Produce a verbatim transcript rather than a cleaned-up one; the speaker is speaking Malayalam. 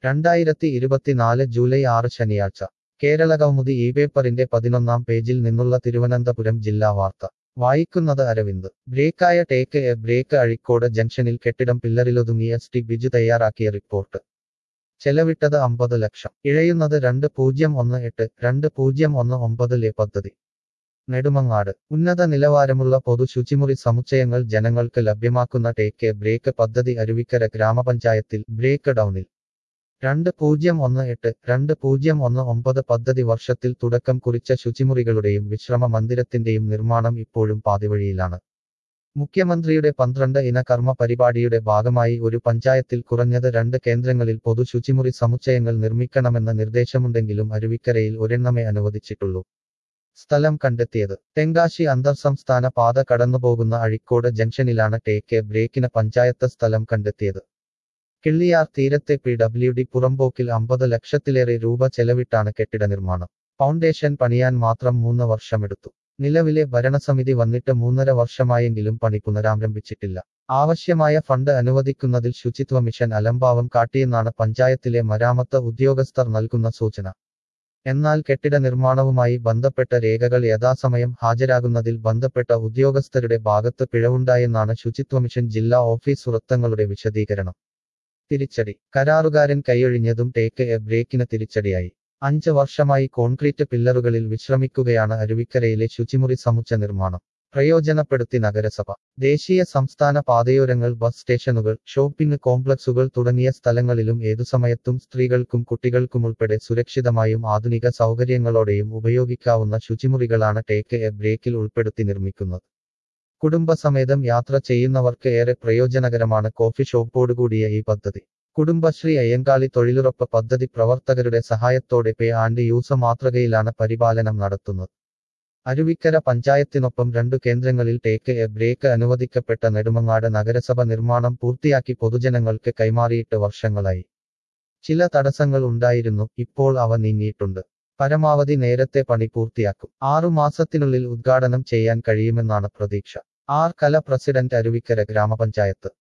രണ്ടായിരത്തി ഇരുപത്തിനാല് ജൂലൈ ആറ് ശനിയാഴ്ച കേരളകൗമുദി ഈ പേപ്പറിന്റെ പതിനൊന്നാം പേജിൽ നിന്നുള്ള തിരുവനന്തപുരം ജില്ലാ വാർത്ത വായിക്കുന്നത് അരവിന്ദ് ബ്രേക്കായ ടേക്ക് എ ബ്രേക്ക് അഴീക്കോട് ജംഗ്ഷനിൽ കെട്ടിടം പില്ലറിലൊതുങ്ങി എസ് ടി ബിജു തയ്യാറാക്കിയ റിപ്പോർട്ട് ചെലവിട്ടത് അമ്പത് ലക്ഷം ഇഴയുന്നത് രണ്ട് പൂജ്യം ഒന്ന് എട്ട് രണ്ട് പൂജ്യം ഒന്ന് ഒമ്പതിലെ പദ്ധതി നെടുമങ്ങാട് ഉന്നത നിലവാരമുള്ള പൊതു ശുചിമുറി സമുച്ചയങ്ങൾ ജനങ്ങൾക്ക് ലഭ്യമാക്കുന്ന ടേക്ക് എ ബ്രേക്ക് പദ്ധതി അരുവിക്കര ഗ്രാമപഞ്ചായത്തിൽ ബ്രേക്ക് ഡൌണിൽ രണ്ട് പൂജ്യം ഒന്ന് എട്ട് രണ്ട് പൂജ്യം ഒന്ന് ഒമ്പത് പദ്ധതി വർഷത്തിൽ തുടക്കം കുറിച്ച ശുചിമുറികളുടെയും വിശ്രമ മന്ദിരത്തിന്റെയും നിർമ്മാണം ഇപ്പോഴും പാതിവഴിയിലാണ് മുഖ്യമന്ത്രിയുടെ പന്ത്രണ്ട് ഇന കർമ്മ പരിപാടിയുടെ ഭാഗമായി ഒരു പഞ്ചായത്തിൽ കുറഞ്ഞത് രണ്ട് കേന്ദ്രങ്ങളിൽ പൊതു ശുചിമുറി സമുച്ചയങ്ങൾ നിർമ്മിക്കണമെന്ന നിർദ്ദേശമുണ്ടെങ്കിലും അരുവിക്കരയിൽ ഒരെണ്ണമേ അനുവദിച്ചിട്ടുള്ളൂ സ്ഥലം കണ്ടെത്തിയത് തെങ്കാശി അന്തർസംസ്ഥാന പാത കടന്നുപോകുന്ന അഴീക്കോട് ജംഗ്ഷനിലാണ് ടേക്ക് എ ബ്രേക്കിന് പഞ്ചായത്ത് സ്ഥലം കണ്ടെത്തിയത് കിള്ളിയാർ തീരത്തെ പി ഡബ്ല്യു ഡി പുറമ്പോക്കിൽ അമ്പത് ലക്ഷത്തിലേറെ രൂപ ചെലവിട്ടാണ് കെട്ടിട നിർമ്മാണം ഫൗണ്ടേഷൻ പണിയാൻ മാത്രം മൂന്ന് വർഷമെടുത്തു നിലവിലെ ഭരണസമിതി വന്നിട്ട് മൂന്നര വർഷമായെങ്കിലും പണി പുനരാരംഭിച്ചിട്ടില്ല ആവശ്യമായ ഫണ്ട് അനുവദിക്കുന്നതിൽ ശുചിത്വ മിഷൻ അലംഭാവം കാട്ടിയെന്നാണ് പഞ്ചായത്തിലെ മരാമത്ത് ഉദ്യോഗസ്ഥർ നൽകുന്ന സൂചന എന്നാൽ കെട്ടിട നിർമ്മാണവുമായി ബന്ധപ്പെട്ട രേഖകൾ യഥാസമയം ഹാജരാകുന്നതിൽ ബന്ധപ്പെട്ട ഉദ്യോഗസ്ഥരുടെ ഭാഗത്ത് പിഴവുണ്ടായെന്നാണ് ശുചിത്വ മിഷൻ ജില്ലാ ഓഫീസ് വൃത്തങ്ങളുടെ വിശദീകരണം തിരിച്ചടി കരാറുകാരൻ കൈയൊഴിഞ്ഞതും ടേക്ക് എ ബ്രേക്കിന് തിരിച്ചടിയായി അഞ്ച് വർഷമായി കോൺക്രീറ്റ് പില്ലറുകളിൽ വിശ്രമിക്കുകയാണ് അരുവിക്കരയിലെ ശുചിമുറി സമുച്ച നിർമ്മാണം പ്രയോജനപ്പെടുത്തി നഗരസഭ ദേശീയ സംസ്ഥാന പാതയോരങ്ങൾ ബസ് സ്റ്റേഷനുകൾ ഷോപ്പിംഗ് കോംപ്ലക്സുകൾ തുടങ്ങിയ സ്ഥലങ്ങളിലും ഏതുസമയത്തും സ്ത്രീകൾക്കും കുട്ടികൾക്കുമുൾപ്പെടെ സുരക്ഷിതമായും ആധുനിക സൗകര്യങ്ങളോടെയും ഉപയോഗിക്കാവുന്ന ശുചിമുറികളാണ് ടേക്ക് എ ബ്രേക്കിൽ ഉൾപ്പെടുത്തി നിർമ്മിക്കുന്നത് കുടുംബസമേതം യാത്ര ചെയ്യുന്നവർക്ക് ഏറെ പ്രയോജനകരമാണ് കോഫി ഷോപ്പോടുകൂടിയ ഈ പദ്ധതി കുടുംബശ്രീ അയ്യങ്കാളി തൊഴിലുറപ്പ് പദ്ധതി പ്രവർത്തകരുടെ സഹായത്തോടെ പേ ആൻഡ് യൂസ് മാതൃകയിലാണ് പരിപാലനം നടത്തുന്നത് അരുവിക്കര പഞ്ചായത്തിനൊപ്പം രണ്ടു കേന്ദ്രങ്ങളിൽ ടേക്ക് എ ബ്രേക്ക് അനുവദിക്കപ്പെട്ട നെടുമങ്ങാട് നഗരസഭ നിർമ്മാണം പൂർത്തിയാക്കി പൊതുജനങ്ങൾക്ക് കൈമാറിയിട്ട് വർഷങ്ങളായി ചില തടസ്സങ്ങൾ ഉണ്ടായിരുന്നു ഇപ്പോൾ അവ നീങ്ങിയിട്ടുണ്ട് പരമാവധി നേരത്തെ പണി പൂർത്തിയാക്കും ആറു മാസത്തിനുള്ളിൽ ഉദ്ഘാടനം ചെയ്യാൻ കഴിയുമെന്നാണ് പ്രതീക്ഷ ആർ കല പ്രസിഡന്റ് അരുവിക്കര ഗ്രാമപഞ്ചായത്ത്